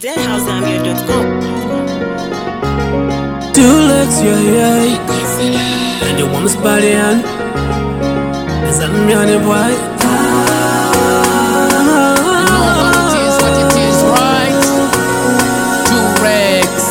ZHouseZambia.com. Two legs, yeah. And the woman's body on. Is that me on the boy? What it is, right? Two Rex.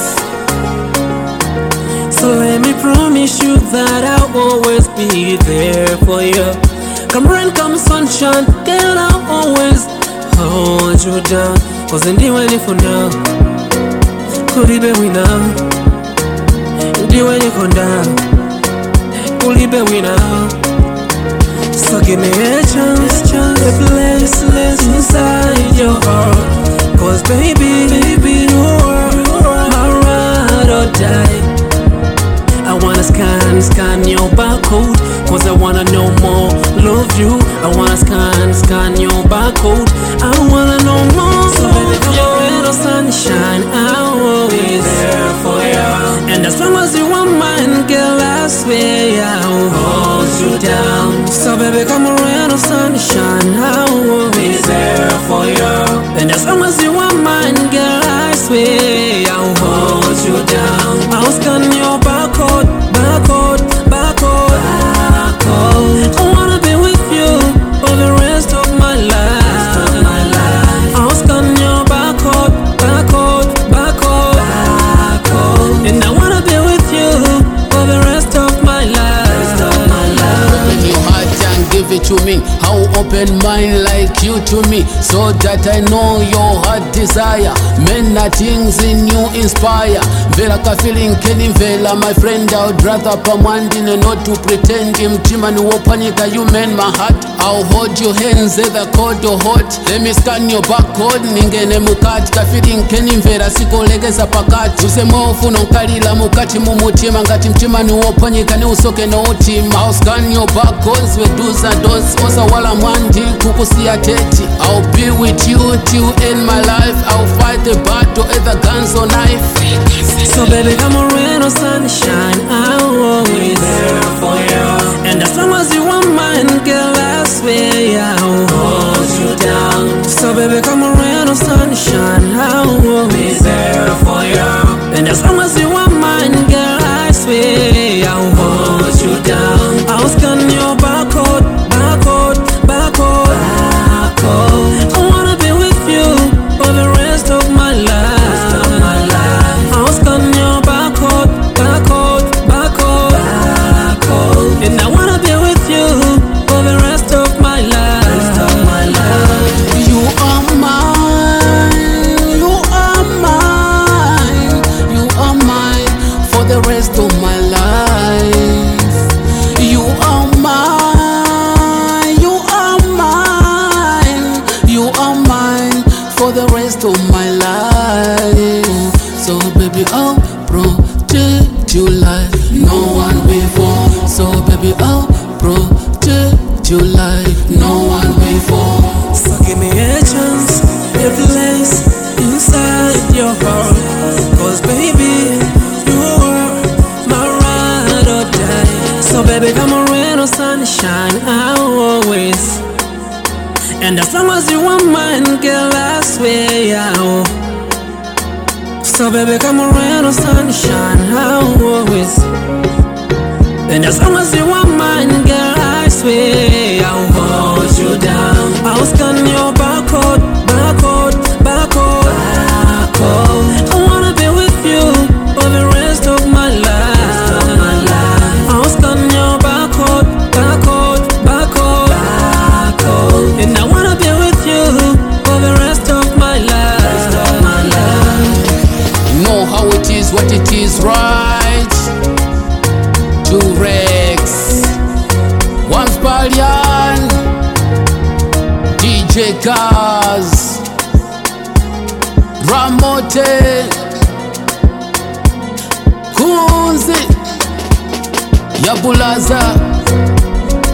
So let me promise you that I'll always be there for you. Come rain, come sunshine, girl, I'll always hold you down. Cause in the way for now, could it be we now? In the way you come down, could it be we now? So give me a chance, a place inside your heart. Cause baby, you are my ride or die. I wanna scan your barcode, cause I wanna know more, love you. I wanna scan your barcode, I wanna know more. So baby, come your little sunshine, I'll always there for you. And as long as you want mine, girl, I swear I'll hold you down. So baby, come around, sunshine, I'll always there for you. And as long as you want mine, girl, I swear I'll hold you down. I'll scan your barcode. I wanna be with you for the rest of my life. I'll scan your barcode. And I wanna be with you for the rest of my life. Open your heart and give it to me. How open mind like you to me, so that I know your heart desire. Men are things in you inspire. Vela ka feeling keni vela, my friend, I would rather pamwandine not to pretend. Mtima ni wopanika, you mend my heart. I'll hold your hands, either cold or hot. Let me scan your barcode, ningene mukati. Ka feeling keni vela, siko legeza pakati. Usemo ufuna nkalila mukati mumutima. Ngati mtima ni wopanika, ni usoke no utima. I'll scan your barcodes, we do's and don'ts. Osa wala mwandi, kukusia teti. I'll be with you till end my life. I'll fight the battle, either guns or knife. So baby, come around, sunshine, I'll always there for you. And as long as you want mine, girl, I swear I'll hold you down. So baby, come around, sunshine, I'll always there for you. And as long as you want mine, girl, I swear I'll hold you down. I'll scan your barcode. I wanna be with you for the rest of my life. I'll scan your barcode. And I wanna be with you for the rest of my life. You are mine, you are mine, you are mine for the rest of my life. You are mine, you are mine, you are mine for the rest of my life. So baby, I'll protect you like no one before. So baby, I'll protect you like no one before. So give me a chance, a place inside your heart. Cause baby, you are my ride or die. So baby, come around, sunshine, I'll always. And as long as you want mine, girl, I swear I'll. So baby, come around, sunshine, I'll always. And as long as you want mine, girl, I swear I'll hold you down. I'll scan your barcode. I wanna be with you for the rest of my life. I'll scan your barcode. And I wanna be with you for the rest of my life. You know how it is, what it is, right? Two Rex, one Spallion, DJ Kaz, Ramote, Kunzi, Yabulaza,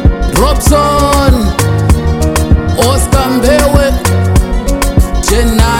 Robson, Oscar Mbewe, Jenna.